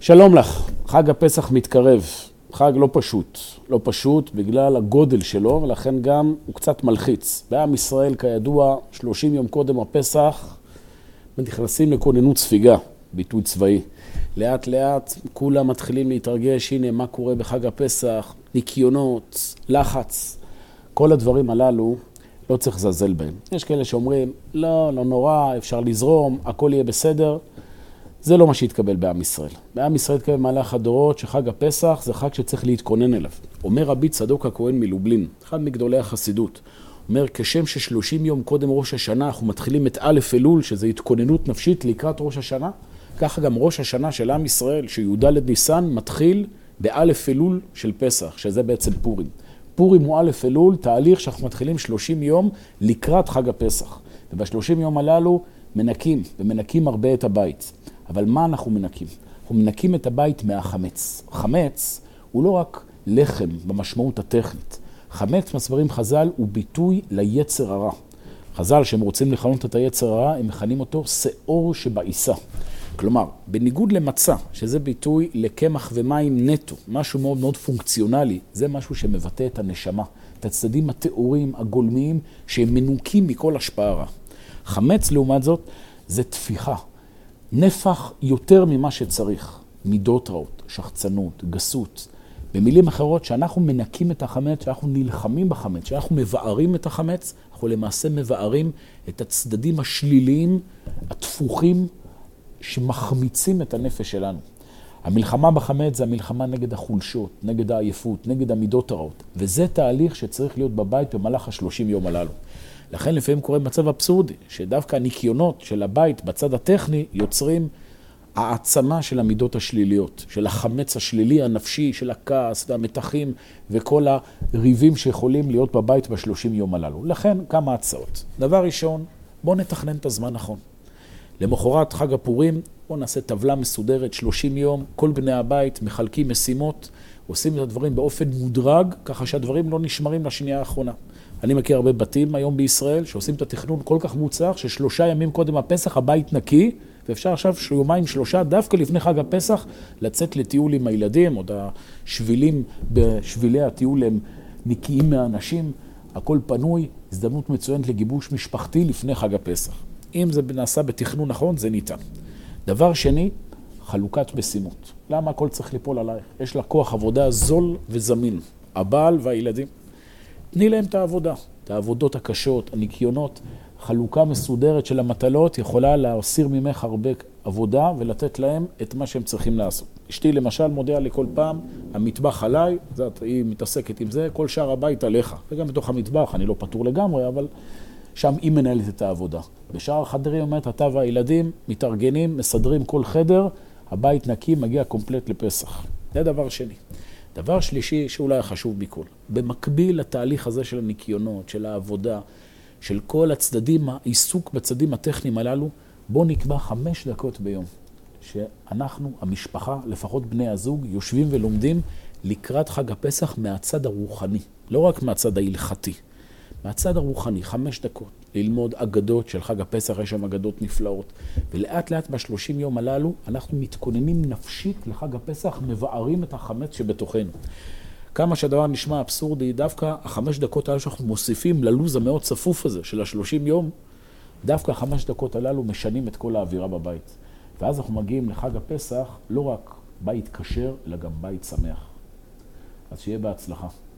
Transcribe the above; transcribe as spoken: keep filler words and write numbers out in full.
שלום לך, חג הפסח מתקרב, חג לא פשוט, לא פשוט בגלל הגודל שלו ולכן גם הוא קצת מלחיץ. בעם ישראל כידוע שלושים יום קודם הפסח נכנסים לכוננות ספיגה, ביטוי צבאי. לאט לאט כולם מתחילים להתרגש, הנה מה קורה בחג הפסח, ניקיונות, לחץ, כל הדברים הללו לא צריך לזלזל בהם. יש כאלה שאומרים לא, לא נורא, אפשר לזרום, הכל יהיה בסדר. זה לא מה שהתקבל בעם ישראל. בעם ישראל התקבל במהלך הדורות שחג הפסח זה חג שצריך להתכונן אליו. אומר רבי צדוק הכהן מלובלין, אחד מגדולי החסידות, אומר כשם ששלושים יום קודם ראש השנה אנחנו מתחילים את א' אלול, שזה התכוננות נפשית לקראת ראש השנה, ככה גם ראש השנה של עם ישראל, שי"ד ניסן, מתחיל באלף אלול של פסח, שזה בעצם פורים. פורים הוא א' אלול, תהליך שאנחנו מתחילים שלושים יום לקראת חג הפסח. ובשלושים יום הללו מנקים, ומנקים הרבה את הבית. אבל מה אנחנו מנקים? אנחנו מנקים את הבית מהחמץ. חמץ הוא לא רק לחם במשמעות הטכנית. חמץ, מסברים חז"ל, הוא ביטוי ליצר הרע. חז"ל, שהם רוצים לכנות את היצר הרע, הם מכנים אותו שאור שבעיסה. כלומר, בניגוד למצה, שזה ביטוי לקמח ומים נטו, משהו מאוד מאוד פונקציונלי, זה משהו שמבטא את הנשמה, את הצדדים התיאוריים, הגולמיים, שהם מנוקים מכל השפעה רע. חמץ, לעומת זאת, זה תפיחה. נפח יותר ממה שצריך, מידות רעות, שחצנות, גסות. במילים אחרות, שאנחנו מנקים את החמץ, שאנחנו נלחמים בחמץ, שאנחנו מבארים את החמץ, אנחנו למעשה מבארים את הצדדים השליליים, התפוחים, שמחמיצים את הנפש שלנו. המלחמה בחמץ זה המלחמה נגד החולשות, נגד העייפות, נגד המידות הרעות. וזה תהליך שצריך להיות בבית במהלך השלושים יום הללו. לכן לפעמים קורה מצב אבסורדי, שדווקא הניקיונות של הבית בצד הטכני יוצרים העצמה של המידות השליליות, של החמץ השלילי הנפשי, של הכעס והמתחים וכל הריבים שיכולים להיות בבית בשלושים יום הללו. לכן כמה הצעות. דבר ראשון, בוא נתכנן את הזמן נכון. למחרת חג הפורים, בוא נעשה טבלה מסודרת, שלושים יום, כל בני הבית מחלקים משימות, עושים את הדברים באופן מודרג, ככה שהדברים לא נשמרים לשנייה האחרונה. אני מכיר הרבה בתים היום בישראל שעושים את התכנון כל כך מוצלח, ששלושה ימים קודם הפסח הבית נקי, ואפשר עכשיו יומיים שלושה, דווקא לפני חג הפסח, לצאת לטיול עם הילדים, עוד השבילים בשבילי הטיול הם נקיים מהאנשים, הכל פנוי, הזדמנות מצוינת לגיבוש משפחתי לפני חג הפסח. אם זה נעשה בתכנון נכון, זה ניתן. דבר שני, חלוקת משימות. למה הכל צריך ליפול עלייך? יש לה כוח עבודה זול וזמין, הבעל והילדים. תני להם את העבודה, את העבודות הקשות, הניקיונות, חלוקה מסודרת של המטלות יכולה להסיר ממך הרבה עבודה ולתת להם את מה שהם צריכים לעשות. אשתי למשל מודיעה לי כל פעם, המטבח עליי, זאת, היא מתעסקת עם זה, כל שאר הבית עליך. וגם בתוך המטבח, אני לא פטור לגמרי, אבל שם היא מנהלת את העבודה. בשאר החדרים אומרת, אתה והילדים מתארגנים, מסדרים כל חדר, הבית נקי, מגיע קומפלט לפסח. זה דבר שני. דבר שלישי שאולי החשוב מכל, במקביל לתהליך הזה של הניקיונות, של העבודה, של כל הצדדים, העיסוק בצדדים הטכניים הללו, בוא נקבע חמש דקות ביום, שאנחנו, המשפחה, לפחות בני הזוג, יושבים ולומדים לקראת חג הפסח מהצד הרוחני, לא רק מהצד ההלכתי, מהצד הרוחני, חמש דקות, ללמוד אגדות של חג הפסח, יש שם אגדות נפלאות. ולאט לאט בשלושים יום הללו, אנחנו מתכוננים נפשית לחג הפסח, מבארים את החמץ שבתוכנו. כמה שהדבר נשמע אבסורדי, דווקא החמש דקות הללו שאנחנו מוסיפים ללוז המאוד צפוף הזה של השלושים יום, דווקא החמש דקות הללו משנים את כל האווירה בבית. ואז אנחנו מגיעים לחג הפסח, לא רק בית כשר, אלא גם בית שמח. אז שיהיה בהצלחה.